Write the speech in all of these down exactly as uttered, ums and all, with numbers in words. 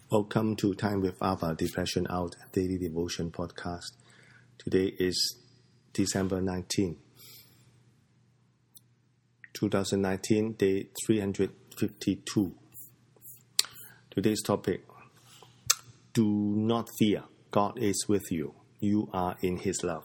Welcome to Time with Abba, Depression Out Daily Devotion Podcast. Today is December nineteenth, twenty nineteen, day three hundred fifty-two. Today's topic, do not fear, God is with you. You are in His love.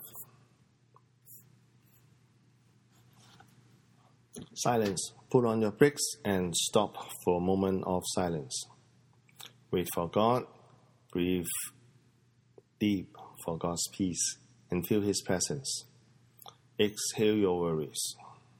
Silence. Put on your brakes and stop for a moment of silence. Wait for God, breathe deep for God's peace, and feel His presence. Exhale your worries.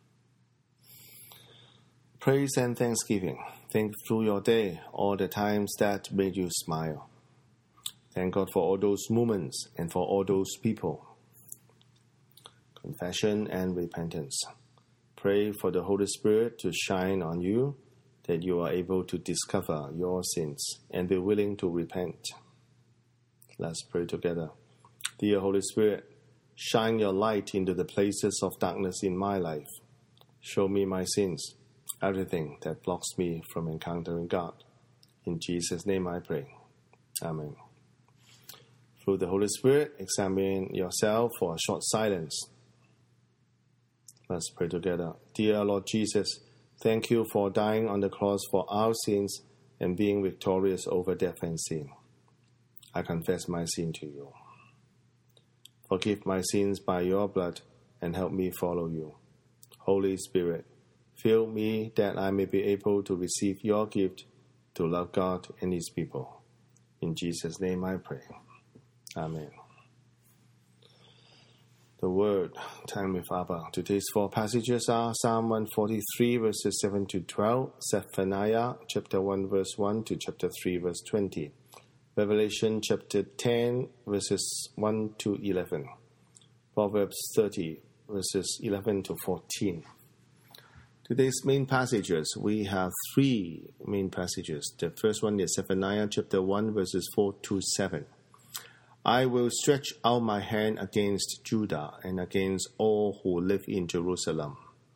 Praise and thanksgiving. Think through your day, all the times that made you smile. Thank God for all those moments and for all those people. Confession and repentance. Pray for the Holy Spirit to shine on you, that you are able to discover your sins and be willing to repent. Let's pray together. Dear Holy Spirit, shine your light into the places of darkness in my life. Show me my sins, everything that blocks me from encountering God. In Jesus' name I pray. Amen. Through the Holy Spirit, examine yourself for a short silence. Let's pray together. Dear Lord Jesus, thank you for dying on the cross for our sins and being victorious over death and sin. I confess my sin to you. Forgive my sins by your blood and help me follow you. Holy Spirit, fill me that I may be able to receive your gift to love God and His people. In Jesus' name I pray. Amen. The Word, Time with Abba. Today's four passages are Psalm one forty-three, verses seven to twelve, Zephaniah, chapter one, verse one to chapter three, verse twenty, Revelation, chapter ten, verses one to eleven, Proverbs thirty, verses eleven to fourteen. Today's main passages, we have three main passages. The first one is Zephaniah, chapter one, verses four to seven. I will stretch out my hand against Judah and against all who live in Jerusalem.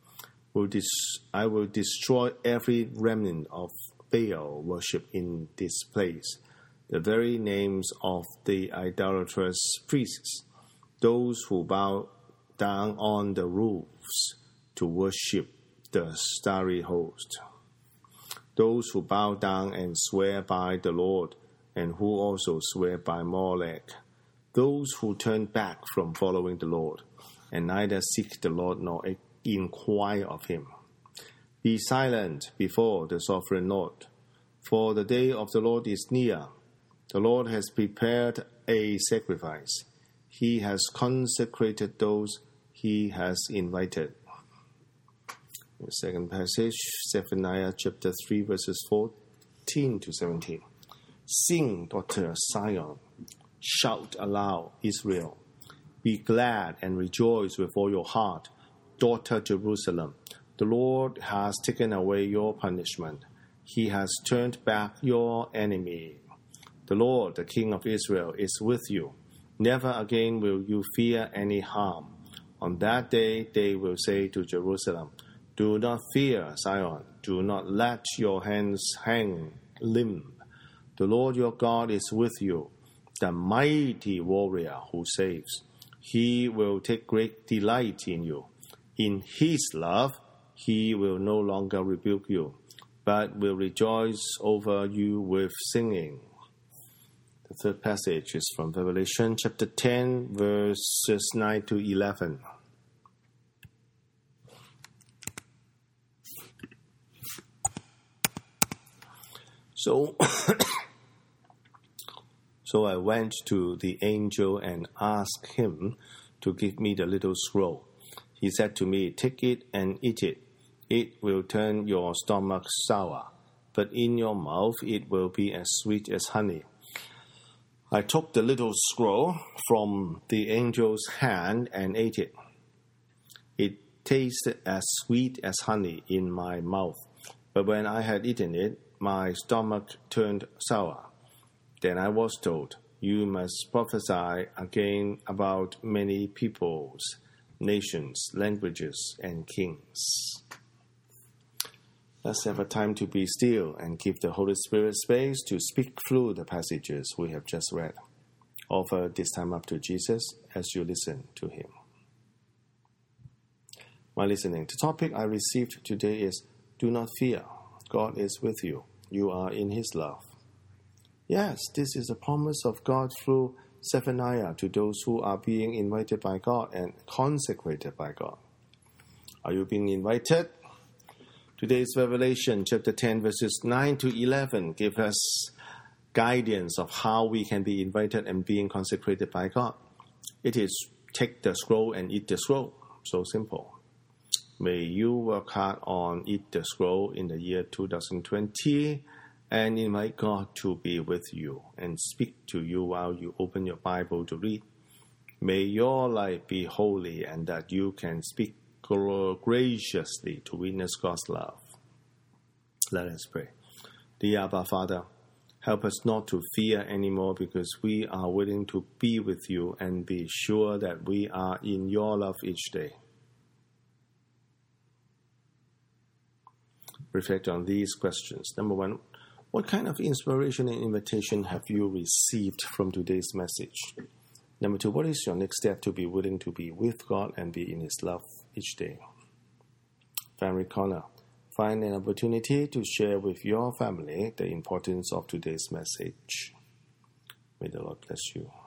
I will destroy every remnant of Baal worship in this place, the very names of the idolatrous priests, those who bow down on the roofs to worship the starry host, those who bow down and swear by the Lord, and who also swear by Molech, those who turn back from following the Lord, and neither seek the Lord nor inquire of Him. Be silent before the sovereign Lord, for the day of the Lord is near. The Lord has prepared a sacrifice. He has consecrated those He has invited. The second passage, Zephaniah chapter three, verses fourteen to seventeen. Sing, daughter Zion. Shout aloud, Israel. Be glad and rejoice with all your heart, daughter Jerusalem. The Lord has taken away your punishment. He has turned back your enemy. The Lord, the King of Israel, is with you. Never again will you fear any harm. On that day they will say to Jerusalem, do not fear, Zion. Do not let your hands hang limp. The Lord your God is with you, the mighty warrior who saves. He will take great delight in you. In His love, He will no longer rebuke you, but will rejoice over you with singing. The third passage is from Revelation chapter ten, verses nine to eleven. So, so I went to the angel and asked him to give me the little scroll. He said to me, take it and eat it. It will turn your stomach sour, but in your mouth it will be as sweet as honey. I took the little scroll from the angel's hand and ate it. It tasted as sweet as honey in my mouth, but when I had eaten it, my stomach turned sour. Then I was told, you must prophesy again about many peoples, nations, languages, and kings. Let's have a time to be still and give the Holy Spirit space to speak through the passages we have just read. Offer this time up to Jesus as you listen to him. My listening, the topic I received today is, do not fear. God is with you. You are in his love. Yes, this is a promise of God through Zephaniah to those who are being invited by God and consecrated by God. Are you being invited? Today's Revelation chapter ten verses nine to eleven give us guidance of how we can be invited and being consecrated by God. It is take the scroll and eat the scroll. So simple. May you work hard on eat the scroll in the year two thousand twenty and invite God to be with you and speak to you while you open your Bible to read. May your life be holy and that you can speak graciously to witness God's love. Let us pray. Dear Abba Father, help us not to fear anymore because we are willing to be with you and be sure that we are in your love each day. Reflect on these questions. Number one, what kind of inspiration and invitation have you received from today's message? Number two, what is your next step to be willing to be with God and be in his love each day? Family Corner. Find an opportunity to share with your family the importance of today's message. May the Lord bless you.